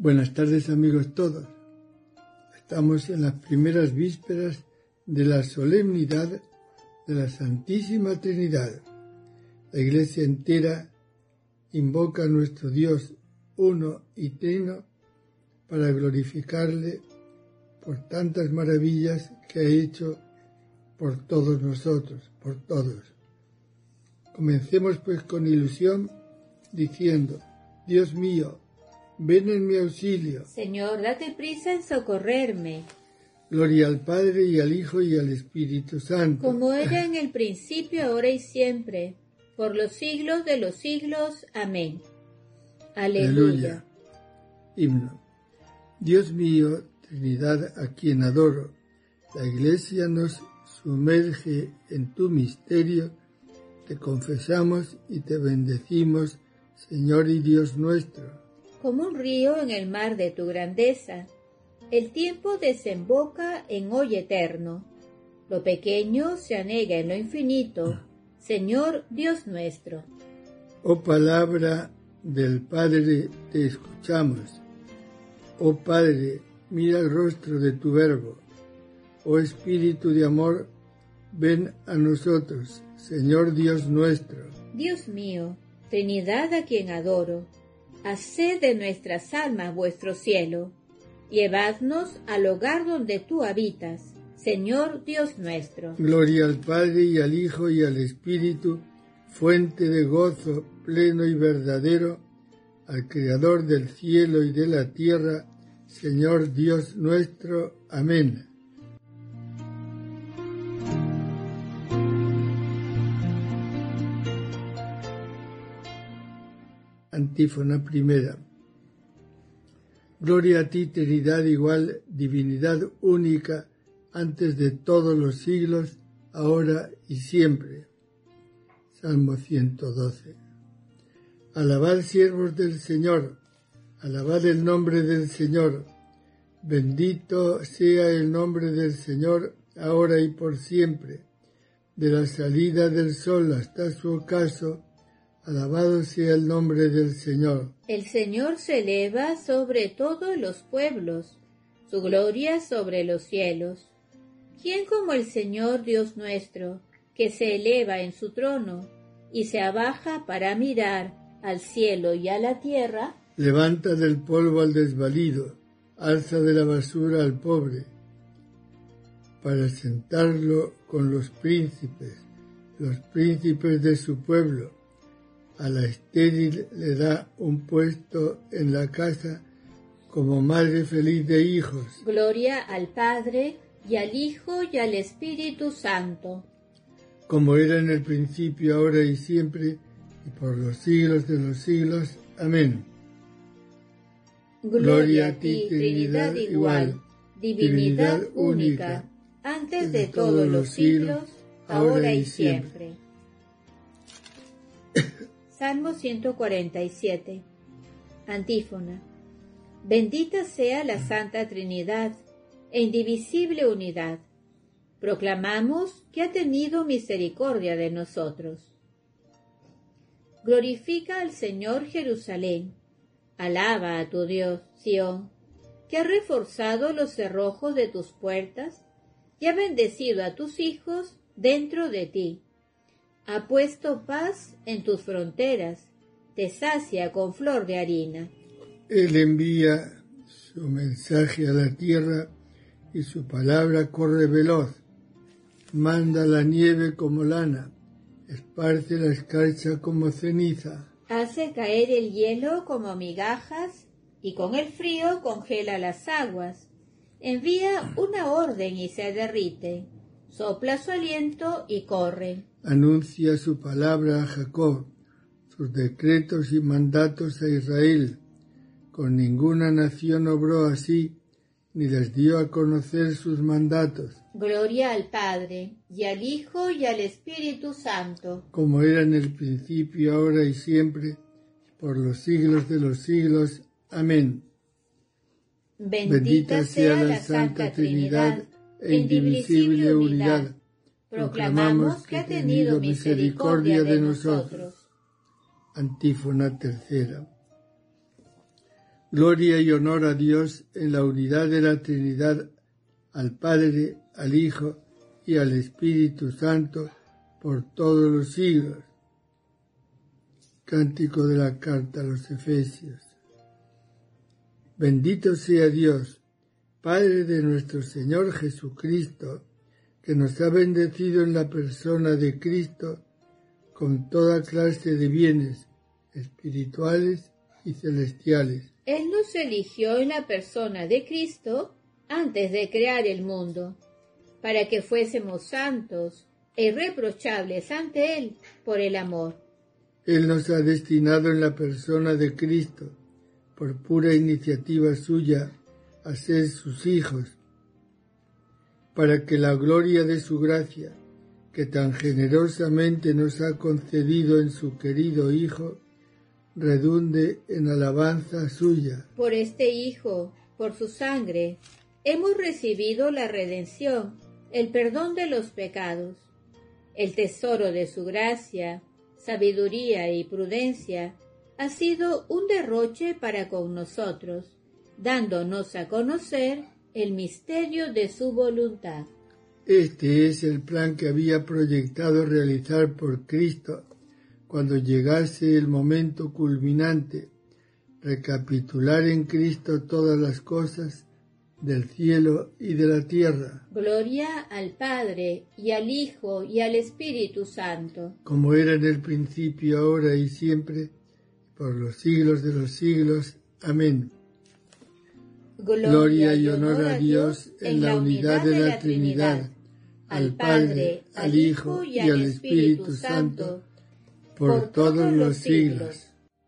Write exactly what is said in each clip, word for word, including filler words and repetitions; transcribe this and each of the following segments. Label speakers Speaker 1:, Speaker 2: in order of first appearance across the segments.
Speaker 1: Buenas tardes, amigos todos. Estamos en las primeras vísperas de la solemnidad de la Santísima Trinidad. La Iglesia entera invoca a nuestro Dios uno y trino para glorificarle por tantas maravillas que ha hecho por todos nosotros, por todos. Comencemos pues con ilusión diciendo: Dios mío, ven en mi auxilio.
Speaker 2: Señor, date prisa en socorrerme.
Speaker 1: Gloria al Padre, y al Hijo, y al Espíritu Santo.
Speaker 2: Como era en el principio, ahora y siempre, por los siglos de los siglos. Amén. Aleluya.
Speaker 1: Aleluya. Himno. Dios mío, Trinidad a quien adoro, la Iglesia nos sumerge en tu misterio, te confesamos y te bendecimos, Señor y Dios nuestro.
Speaker 2: Como un río en el mar de tu grandeza, el tiempo desemboca en hoy eterno. Lo pequeño se anega en lo infinito, Señor Dios nuestro.
Speaker 1: Oh palabra del Padre, te escuchamos. Oh Padre, mira el rostro de tu Verbo. Oh Espíritu de amor, ven a nosotros, Señor Dios nuestro.
Speaker 2: Dios mío, Trinidad a quien adoro, haced de nuestras almas vuestro cielo. Llevadnos al hogar donde tú habitas, Señor Dios nuestro.
Speaker 1: Gloria al Padre, y al Hijo, y al Espíritu, fuente de gozo pleno y verdadero, al Creador del cielo y de la tierra, Señor Dios nuestro. Amén. Antífona primera. Gloria a ti, Trinidad igual, divinidad única, antes de todos los siglos, ahora y siempre. Salmo ciento doce. Alabad, siervos del Señor, alabad el nombre del Señor. Bendito sea el nombre del Señor, ahora y por siempre. De la salida del sol hasta su ocaso, alabado sea el nombre del Señor.
Speaker 2: El Señor se eleva sobre todos los pueblos, su gloria sobre los cielos. ¿Quién como el Señor Dios nuestro, que se eleva en su trono y se abaja para mirar al cielo y a la tierra?
Speaker 1: Levanta del polvo al desvalido, alza de la basura al pobre, para sentarlo con los príncipes, los príncipes de su pueblo. A la estéril le da un puesto en la casa como madre feliz de hijos.
Speaker 2: Gloria al Padre, y al Hijo, y al Espíritu Santo.
Speaker 1: Como era en el principio, ahora y siempre, y por los siglos de los siglos. Amén.
Speaker 2: Gloria a ti, Trinidad igual, divinidad única, antes de todos los siglos, ahora y siempre. Salmo ciento cuarenta y siete. Antífona. Bendita sea la Santa Trinidad, e indivisible unidad. Proclamamos que ha tenido misericordia de nosotros. Glorifica al Señor Jerusalén. Alaba a tu Dios, Sión, que ha reforzado los cerrojos de tus puertas y ha bendecido a tus hijos dentro de ti. Ha puesto paz en tus fronteras, te sacia con flor de harina.
Speaker 1: Él envía su mensaje a la tierra y su palabra corre veloz. Manda la nieve como lana, esparce la escarcha como ceniza.
Speaker 2: Hace caer el hielo como migajas y con el frío congela las aguas. Envía una orden y se derrite. Sopla su aliento y corre.
Speaker 1: Anuncia su palabra a Jacob, sus decretos y mandatos a Israel. Con ninguna nación obró así, ni les dio a conocer sus mandatos.
Speaker 2: Gloria al Padre, y al Hijo, y al Espíritu Santo.
Speaker 1: Como era en el principio, ahora y siempre, por los siglos de los siglos. Amén.
Speaker 2: Bendita, Bendita sea la Santa Trinidad, e indivisible unidad. Proclamamos que ha tenido misericordia de nosotros.
Speaker 1: Antífona tercera. Gloria y honor a Dios en la unidad de la Trinidad, al Padre, al Hijo y al Espíritu Santo, por todos los siglos. Cántico de la carta a los Efesios. Bendito sea Dios, Padre de nuestro Señor Jesucristo, que nos ha bendecido en la persona de Cristo con toda clase de bienes espirituales y celestiales.
Speaker 2: Él nos eligió en la persona de Cristo antes de crear el mundo, para que fuésemos santos e irreprochables ante Él por el amor.
Speaker 1: Él nos ha destinado en la persona de Cristo, por pura iniciativa suya, a ser sus hijos, para que la gloria de su gracia, que tan generosamente nos ha concedido en su querido Hijo, redunde en alabanza suya.
Speaker 2: Por este Hijo, por su sangre, hemos recibido la redención, el perdón de los pecados, el tesoro de su gracia, sabiduría y prudencia, ha sido un derroche para con nosotros, dándonos a conocer el misterio de su voluntad.
Speaker 1: Este es el plan que había proyectado realizar por Cristo cuando llegase el momento culminante, recapitular en Cristo todas las cosas del cielo y de la tierra.
Speaker 2: Gloria al Padre, y al Hijo, y al Espíritu Santo.
Speaker 1: Como era en el principio, ahora y siempre, por los siglos de los siglos. Amén.
Speaker 2: Gloria,
Speaker 1: Gloria y honor a Dios en la unidad de la Trinidad, al Padre, al Hijo y al Espíritu Santo, por todos los siglos.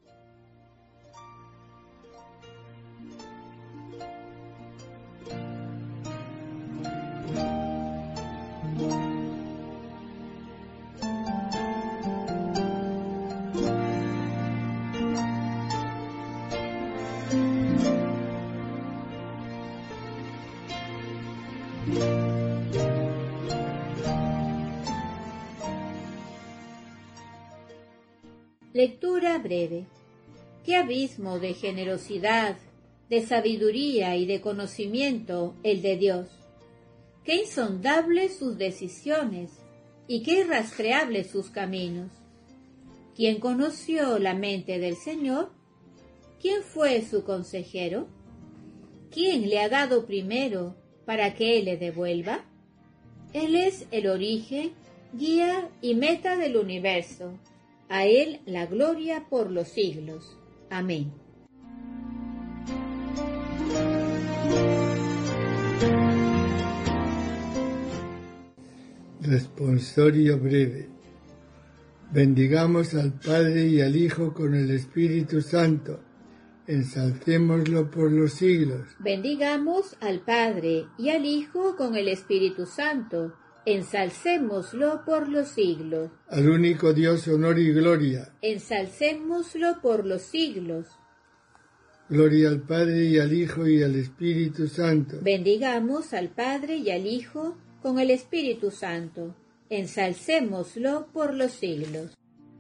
Speaker 2: Lectura breve. Qué abismo de generosidad, de sabiduría y de conocimiento el de Dios. Qué insondables sus decisiones y qué irrastreables sus caminos. ¿Quién conoció la mente del Señor? ¿Quién fue su consejero? ¿Quién le ha dado primero para que Él le devuelva? Él es el origen, guía y meta del universo. A Él la gloria por los siglos. Amén.
Speaker 1: Responsorio breve. Bendigamos al Padre y al Hijo con el Espíritu Santo. Ensalcémoslo por los siglos.
Speaker 2: Bendigamos al Padre y al Hijo con el Espíritu Santo. Ensalcémoslo por los siglos.
Speaker 1: Al único Dios honor y gloria.
Speaker 2: Ensalcémoslo por los siglos.
Speaker 1: Gloria al Padre y al Hijo y al Espíritu Santo.
Speaker 2: Bendigamos al Padre y al Hijo con el Espíritu Santo. Ensalcémoslo por los siglos.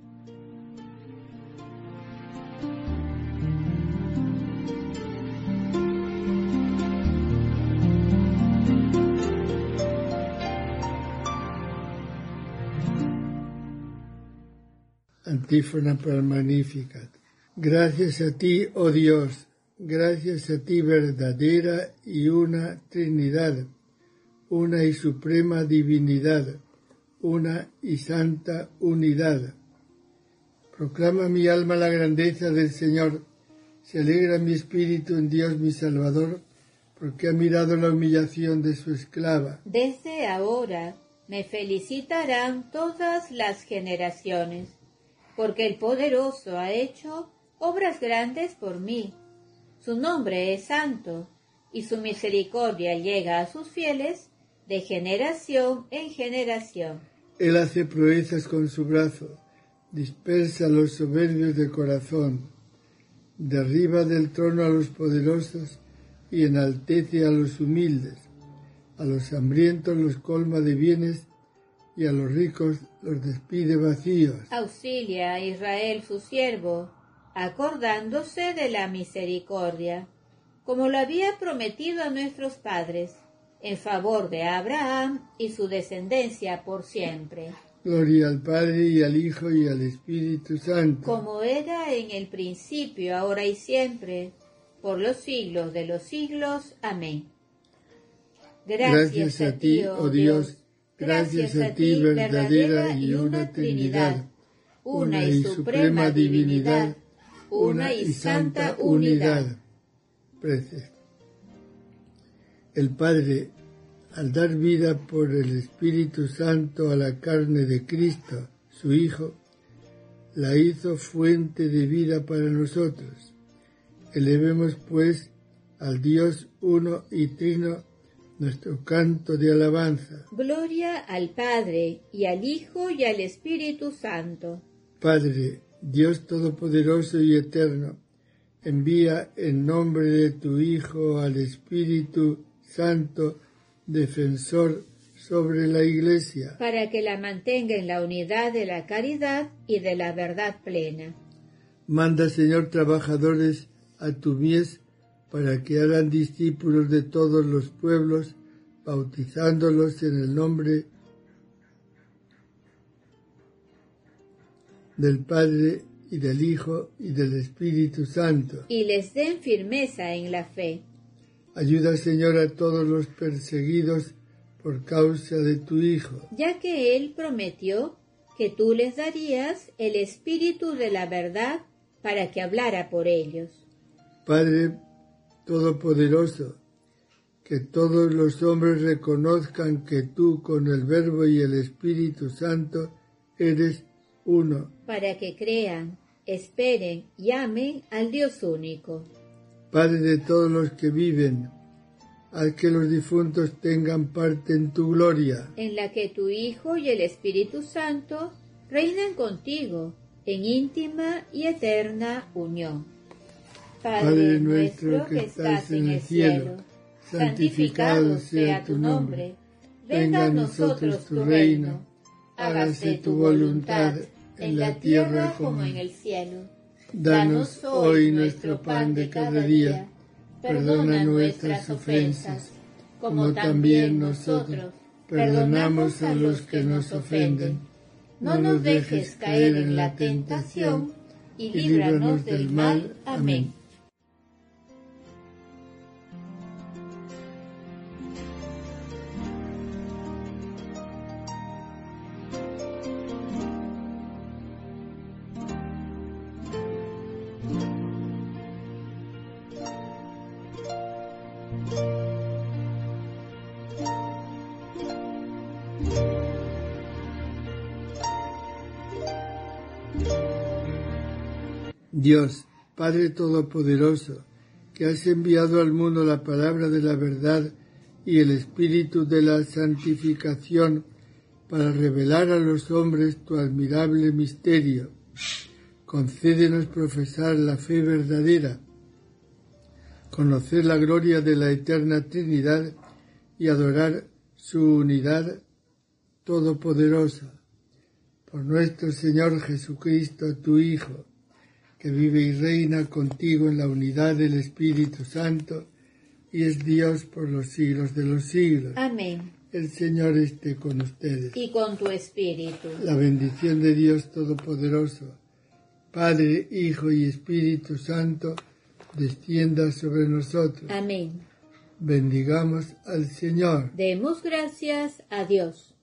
Speaker 1: Antífona para el Magnificat. Gracias a ti, oh Dios, gracias a ti, verdadera y una Trinidad, una y suprema divinidad, una y santa unidad. Proclama mi alma la grandeza del Señor, se alegra mi espíritu en Dios mi Salvador, porque ha mirado la humillación de su esclava.
Speaker 2: Desde ahora me felicitarán todas las generaciones, porque el Poderoso ha hecho obras grandes por mí. Su nombre es santo, y su misericordia llega a sus fieles de generación en generación.
Speaker 1: Él hace proezas con su brazo, dispersa a los soberbios de corazón, derriba del trono a los poderosos y enaltece a los humildes. A los hambrientos los colma de bienes y a los ricos los despide vacíos.
Speaker 2: Auxilia a Israel su siervo, acordándose de la misericordia, como lo había prometido a nuestros padres, en favor de Abraham y su descendencia por siempre.
Speaker 1: Gloria al Padre, y al Hijo, y al Espíritu Santo.
Speaker 2: Como era en el principio, ahora y siempre, por los siglos de los siglos. Amén.
Speaker 1: Gracias, gracias a ti, oh Dios, gracias a ti, verdadera y una Trinidad, una y suprema divinidad, una y santa unidad. Preces. El Padre, al dar vida por el Espíritu Santo a la carne de Cristo, su Hijo, la hizo fuente de vida para nosotros. Elevemos, pues, al Dios uno y trino nuestro canto de alabanza.
Speaker 2: Gloria al Padre, y al Hijo, y al Espíritu Santo.
Speaker 1: Padre, Dios Todopoderoso y Eterno, envía en nombre de tu Hijo al Espíritu Santo, defensor sobre la Iglesia,
Speaker 2: para que la mantenga en la unidad de la caridad y de la verdad plena.
Speaker 1: Manda, Señor, trabajadores a tu mies, para que hagan discípulos de todos los pueblos, bautizándolos en el nombre del Padre, y del Hijo, y del Espíritu Santo.
Speaker 2: Y les den firmeza en la fe.
Speaker 1: Ayuda, Señor, a todos los perseguidos por causa de tu Hijo,
Speaker 2: ya que Él prometió que tú les darías el Espíritu de la verdad para que hablara por ellos.
Speaker 1: Padre Todopoderoso, que todos los hombres reconozcan que tú, con el Verbo y el Espíritu Santo, eres uno,
Speaker 2: para que crean, esperen y amen al Dios único.
Speaker 1: Padre de todos los que viven, haz que los difuntos tengan parte en tu gloria,
Speaker 2: en la que tu Hijo y el Espíritu Santo reinan contigo en íntima y eterna unión. Padre,
Speaker 1: Padre nuestro que estás en el cielo, santificado sea tu nombre. Venga a nosotros tu reino. Hágase tu voluntad en la tierra como en el cielo. Danos hoy nuestro pan de cada día. Perdona nuestras ofensas, como también nosotros perdonamos a los que nos ofenden. No nos dejes caer en la tentación y líbranos del mal. Amén. Dios, Padre Todopoderoso, que has enviado al mundo la palabra de la verdad y el Espíritu de la santificación para revelar a los hombres tu admirable misterio, concédenos profesar la fe verdadera, conocer la gloria de la eterna Trinidad y adorar su unidad todopoderosa. Por nuestro Señor Jesucristo, tu Hijo, que vive y reina contigo en la unidad del Espíritu Santo, y es Dios por los siglos de los siglos.
Speaker 2: Amén.
Speaker 1: El Señor esté con ustedes.
Speaker 2: Y con tu espíritu.
Speaker 1: La bendición de Dios Todopoderoso, Padre, Hijo y Espíritu Santo, descienda sobre nosotros.
Speaker 2: Amén.
Speaker 1: Bendigamos al Señor.
Speaker 2: Demos gracias a Dios.